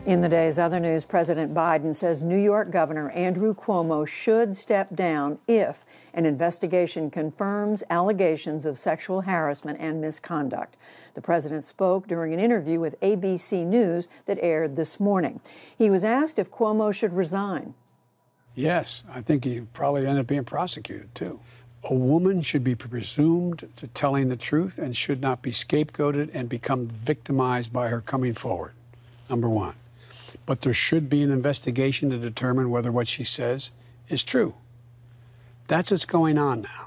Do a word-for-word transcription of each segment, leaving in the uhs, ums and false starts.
In the day's other news, President Biden says New York Governor Andrew Cuomo should step down if an investigation confirms allegations of sexual harassment and misconduct. The president spoke during an interview with A B C News that aired this morning. He was asked if Cuomo should resign. Yes, I think he probably ended up being prosecuted, too. A woman should be presumed to telling the truth and should not be scapegoated and become victimized by her coming forward, number one. But there should be an investigation to determine whether what she says is true. That's what's going on now.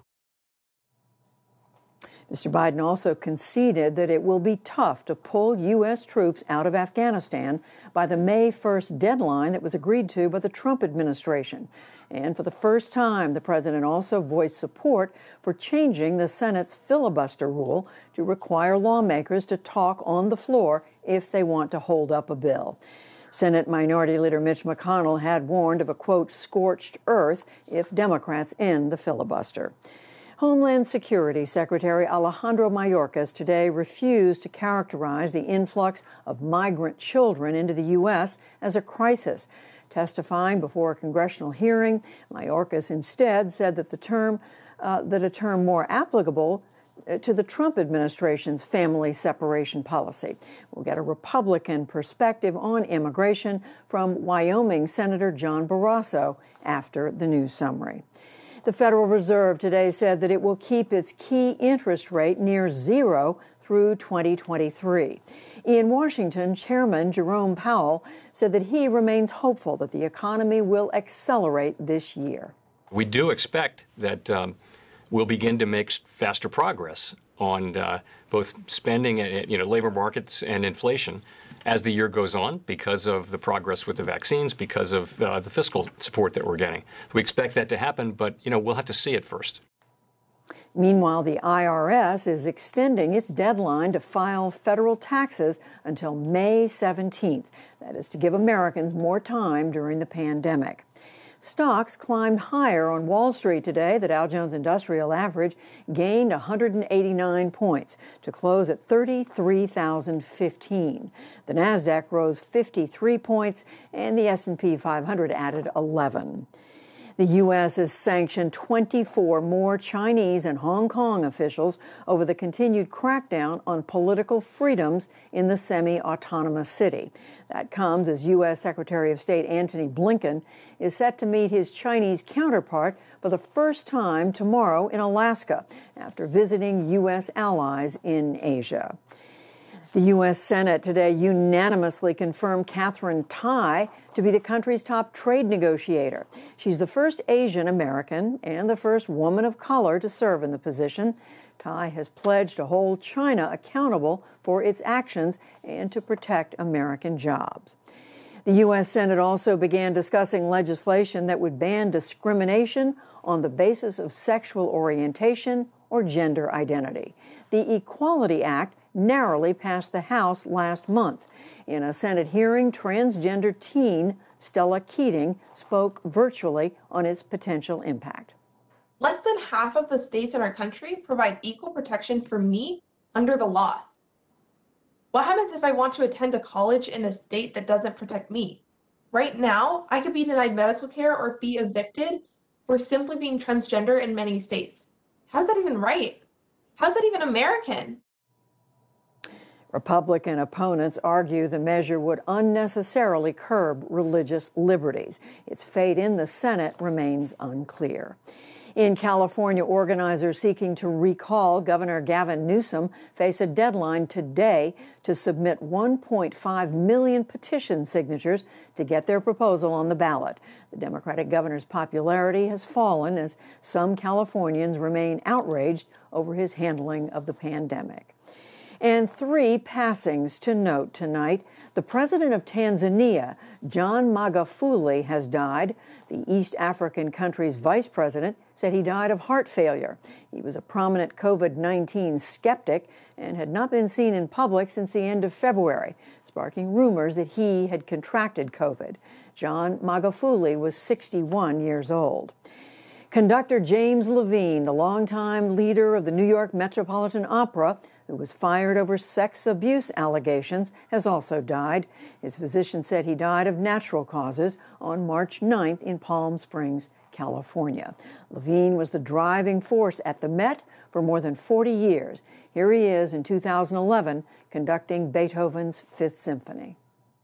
Mister Biden also conceded that it will be tough to pull U S troops out of Afghanistan by the May first deadline that was agreed to by the Trump administration. And for the first time, the president also voiced support for changing the Senate's filibuster rule to require lawmakers to talk on the floor if they want to hold up a bill. Senate Minority Leader Mitch McConnell had warned of a, quote, scorched earth if Democrats end the filibuster. Homeland Security Secretary Alejandro Mayorkas today refused to characterize the influx of migrant children into the U S as a crisis. Testifying before a congressional hearing, Mayorkas instead said that the term, uh, that a term more applicable to the Trump administration's family separation policy. We'll get a Republican perspective on immigration from Wyoming Senator John Barrasso after the news summary. The Federal Reserve today said that it will keep its key interest rate near zero through twenty twenty-three. In Washington, Chairman Jerome Powell said that he remains hopeful that the economy will accelerate this year. We do expect that um, we'll begin to make faster progress on uh, both spending, and, you know, labor markets and inflation as the year goes on because of the progress with the vaccines, because of uh, the fiscal support that we're getting. We expect that to happen, but, you know, we'll have to see it first. Meanwhile, the I R S is extending its deadline to file federal taxes until May seventeenth. That is to give Americans more time during the pandemic. Stocks climbed higher on Wall Street today. The Dow Jones Industrial Average gained one hundred eighty-nine points to close at thirty-three thousand fifteen. The Nasdaq rose fifty-three points, and the S and P five hundred added eleven. The U S has sanctioned twenty-four more Chinese and Hong Kong officials over the continued crackdown on political freedoms in the semi-autonomous city. That comes as U S Secretary of State Antony Blinken is set to meet his Chinese counterpart for the first time tomorrow in Alaska after visiting U S allies in Asia. The U S Senate today unanimously confirmed Katherine Tai to be the country's top trade negotiator. She's the first Asian American and the first woman of color to serve in the position. Tai has pledged to hold China accountable for its actions and to protect American jobs. The U S Senate also began discussing legislation that would ban discrimination on the basis of sexual orientation or gender identity. The Equality Act narrowly passed the House last month. In a Senate hearing, transgender teen Stella Keating spoke virtually on its potential impact. Less than half of the states in our country provide equal protection for me under the law. What happens if I want to attend a college in a state that doesn't protect me? Right now, I could be denied medical care or be evicted for simply being transgender in many states. How's that even right? How's that even American? Republican opponents argue the measure would unnecessarily curb religious liberties. Its fate in the Senate remains unclear. In California, organizers seeking to recall Governor Gavin Newsom face a deadline today to submit one point five million petition signatures to get their proposal on the ballot. The Democratic governor's popularity has fallen as some Californians remain outraged over his handling of the pandemic. And three passings to note tonight. The president of Tanzania, John Magufuli, has died. The East African country's vice president said he died of heart failure. He was a prominent COVID nineteen skeptic and had not been seen in public since the end of February, sparking rumors that he had contracted COVID. John Magufuli was sixty-one years old. Conductor James Levine, the longtime leader of the New York Metropolitan Opera, who was fired over sex abuse allegations, has also died. His physician said he died of natural causes on March ninth in Palm Springs, California. Levine was the driving force at the Met for more than forty years. Here he is in two thousand eleven conducting Beethoven's Fifth Symphony.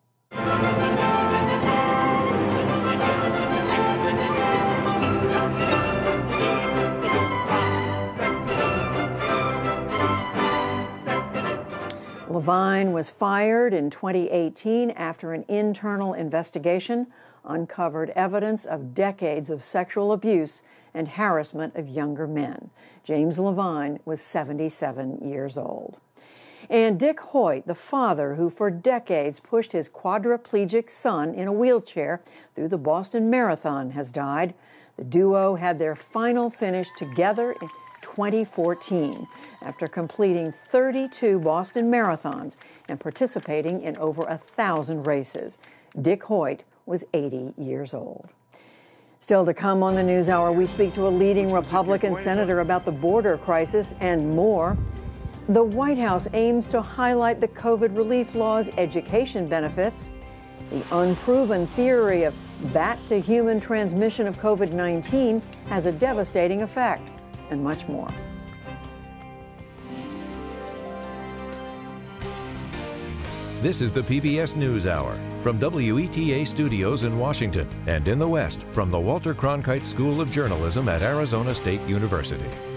Levine was fired in twenty eighteen after an internal investigation uncovered evidence of decades of sexual abuse and harassment of younger men. James Levine was seventy-seven years old. And Dick Hoyt, the father who for decades pushed his quadriplegic son in a wheelchair through the Boston Marathon, has died. The duo had their final finish together in twenty fourteen after completing thirty-two Boston marathons and participating in over a thousand races. Dick Hoyt was eighty years old. Still to come on the NewsHour, we speak to a leading Republican senator about the border crisis and more. The White House aims to highlight the COVID relief law's education benefits. The unproven theory of bat-to-human transmission of COVID nineteen has a devastating effect, and much more. This is the P B S NewsHour from W E T A Studios in Washington and in the West from the Walter Cronkite School of Journalism at Arizona State University.